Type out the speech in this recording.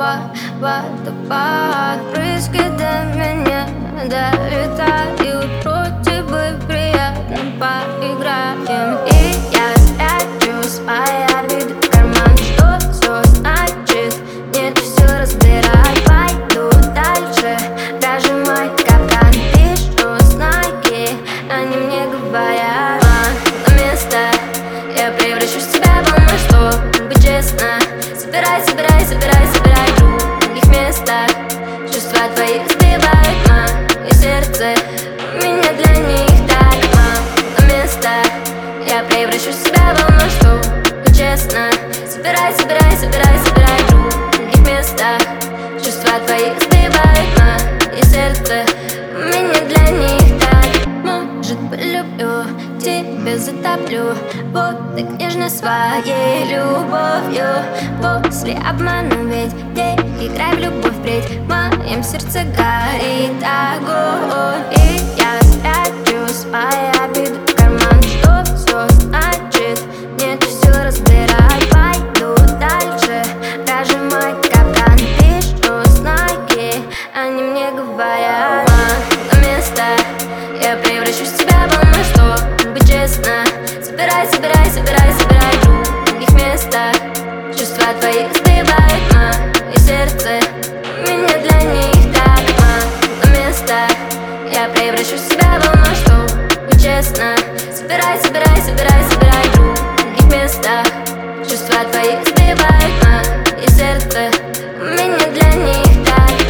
водопад. Брызги до меня долетают, вроде бы приятно, поиграем. И я спрячу свои обиды в карман. Что все значит? Нет, все разбирай. Пойду дальше, прожимай капкан. Пишу знаки, они мне говорят: на место я превращусь в себя, волна, что быть честно. Собирай, собирай, собирай, собирай в других местах. Чувства твои сбивают мое сердце, меня для них так мало. На место я превращусь в себя, волна, что быть честно. Собирай, собирай, собирай, собирай в других местах. Чувства твои сбивают мое сердце, меня для них так. Может, полюблю, тебя затоплю вот так нежно своей любовью. После обмана ведь не играй в любовь впредь. В моем сердце горит огонь. И я спрячу свои обиды в карман. Что все значит? Нет, все разбирай. Пойду дальше, прожимай капкан. Пишу знаки, они мне говорят: на место я превращусь в тебя, волна, что быть честно. Собирай, собирай, собирай, собирай в других местах. Чувства твои сбивают мое сердце, меня для них так мало. На место я превращусь в себя, волна, что быть честно. Собирай, собирай, собирай, собирай